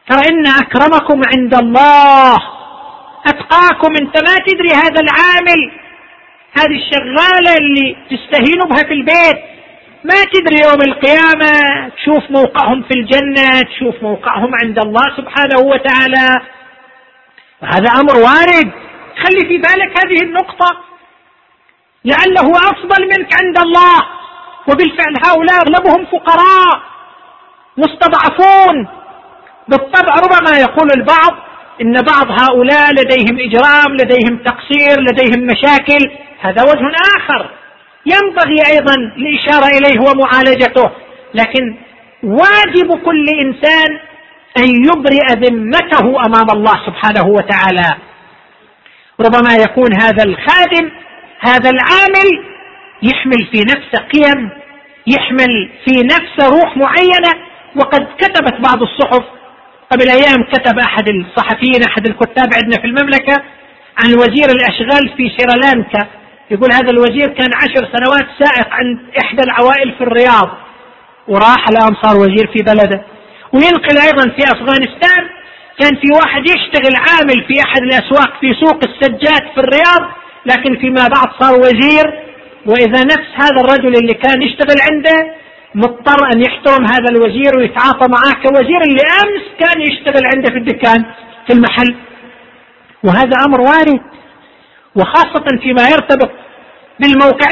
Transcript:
ترى إن أكرمكم عند الله أتقاكم. أنت ما تدري هذا العامل، هذه الشغالة اللي تستهين بها في البيت، ما تدري يوم القيامة تشوف موقعهم في الجنة، تشوف موقعهم عند الله سبحانه وتعالى. وهذا أمر وارد، خلي في بالك هذه النقطة، لعله أفضل منك عند الله. وبالفعل هؤلاء أغلبهم فقراء مستضعفون. بالطبع ربما يقول البعض إن بعض هؤلاء لديهم إجرام، لديهم تقصير، لديهم مشاكل، هذا وجه آخر ينبغي أيضا الإشارة إليه ومعالجته. لكن واجب كل إنسان أن يبرئ ذمته أمام الله سبحانه وتعالى. ربما يكون هذا الخادم، هذا العامل يحمل في نفسه قيم، يحمل في نفسه روح معينة. وقد كتبت بعض الصحف قبل أيام، كتب أحد الصحفيين، أحد الكتاب عندنا في المملكة، عن وزير الأشغال في سريلانكا. يقول هذا الوزير كان 10 سنوات سائق عند إحدى العوائل في الرياض، وراح الآن صار وزير في بلده. وينقل أيضا في أفغانستان كان في واحد يشتغل عامل في أحد الأسواق في سوق السجاد في الرياض، لكن فيما بعد صار وزير. وإذا نفس هذا الرجل اللي كان يشتغل عنده مضطر أن يحترم هذا الوزير ويتعاطى معه كوزير اللي أمس كان يشتغل عنده في الدكان في المحل. وهذا أمر وارد، وخاصة فيما يرتبط بالموقع